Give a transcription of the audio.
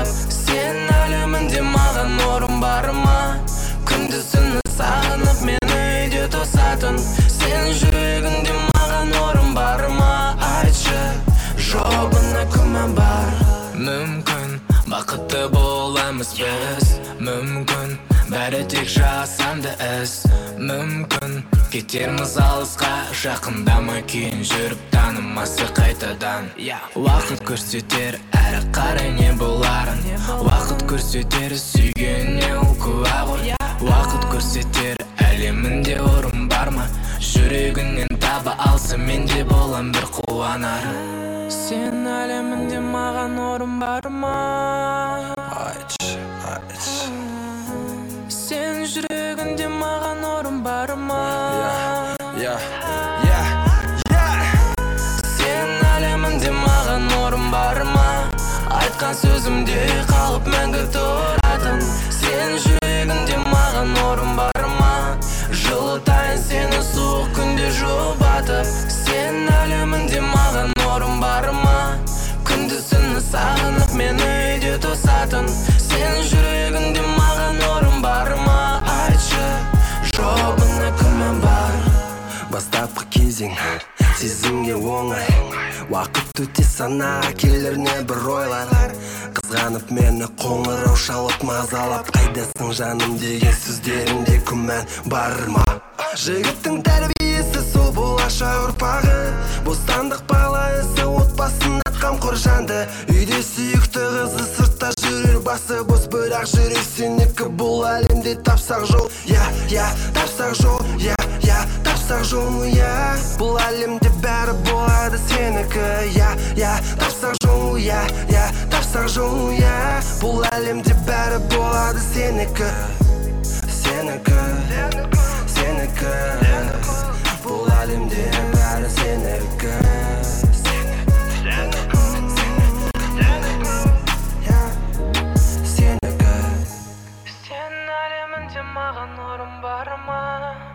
батып Сен әлемінде маған орын бар ма? Күндіз-түні сағынып мені үйде тосатын Сен жүрегіңде маған орын бар ма? Айтшы, жауабына күмән бар. Мүмкін бақытты боламыз біз, мүмкін бәрі тек жасанды іс. Мүмкін кетерміз алысқа, жақындама кейін жүріп танымасы қайтадан. Уақыт көрсетер әрі қарай не боларын, уақыт көрсетер сүйгеніне ол куә ғой. Уақыт көрсетер әлемінде орын бар ма? Жүрегінен таба алса мен де болам бір қуанар. Сен әлемінде маған орын бар ма? Айтшы, айтшы. Сен жүрегінде маған орын бар ма? Сен әлемінде маған орын бар ма? Айтқан сөзімде қалып мәңгі тұратын Сен жүрегінде маған орын бар ма? Жылытайын сені суық күнде жұбатып Сен әлемінде маған орын бар ма? Күндіз-түні сағынып мені үйде тосатын Сен жүрегінде маған орын бар ма? Айтшы, жауабына күмән бар. Бастапқы кезең сезімге оңай, уақыт өте санаға келер небір ойлар. Қызғанып мені қоңырау шалып мазалап Қайдасың жаным деген сөздерінде күмән бар ма? Жігіттің тәрбиесі сол болашақ ұрпағы, бостандық баласы отбасында қамқор жанды. Үйде сүйікті қызы, сыртта жүрер басы бос, бірақ жүрек сенікі. Бұл әлемде тапсақ жол, тапсақ жол, тапсақ жол, бұл әлемде бәрі болады сенікі. Тапсақ жол, тапсақ жол, бұл әлемде бәрі болады сенікі. Сенікі, сенікі, бұл әлемде бәрі сенікі. Сен әлемінде маған орын бар ма?